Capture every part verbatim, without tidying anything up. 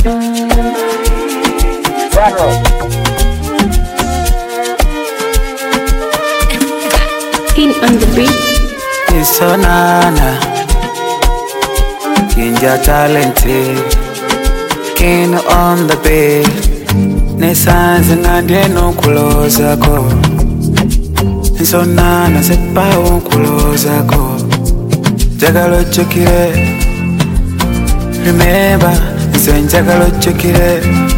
King on the beat. It's so nana. Kinja talented. King on the beat. Nesanze ngande no kuloza ko. So nana sepa won kuloza ko. Jagalo chukire. Remember, so jagalo chukire.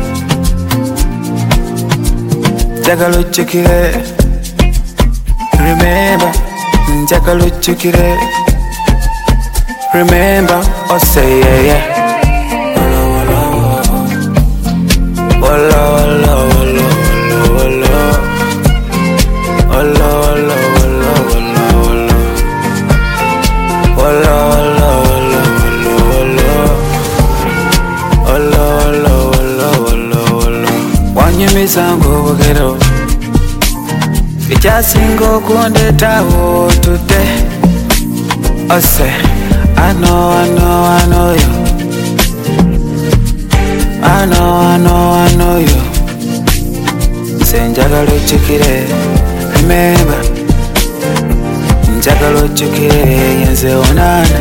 Jagalo chukire. Remember, jagalo chukire. Remember, oh say yeah yeah. Walla walla walla walla walla walla walla walla walla walla walla walla walla. Wanye misango wogero. Ijasingo kunde tawo today. I say, I know, I know, I know you. I know, I know, I know you. Say, Njagalo chukire, remember. Njagalo chukire, yenze onana.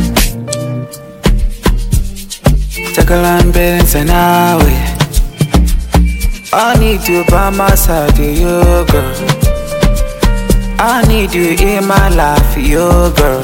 Njagala mbelenze nawe. I need you by my side, you girl. I need you in my life, you girl.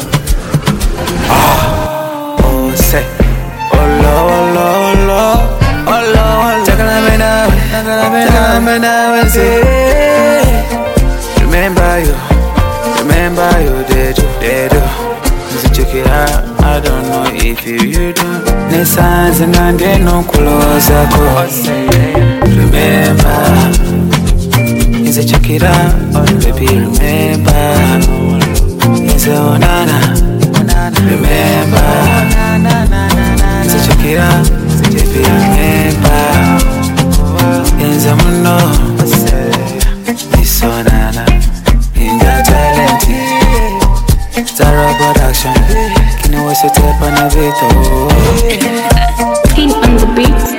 Oh, oh, say, oh Lord, oh Lord, oh Lord, oh Lord. Jagala me now, jagala me now, say. Remember you, remember you, they do, they do. So check it out, I don't know if you, you do. Nesanze ngande no kuloza ko. Remember, is it check it out, oh baby, remember. Is it onana, remember. Is it check it out, baby, remember. Is it muno, it's onana. In the talent, Zara production. Can you watch it up on a video? King on the beat.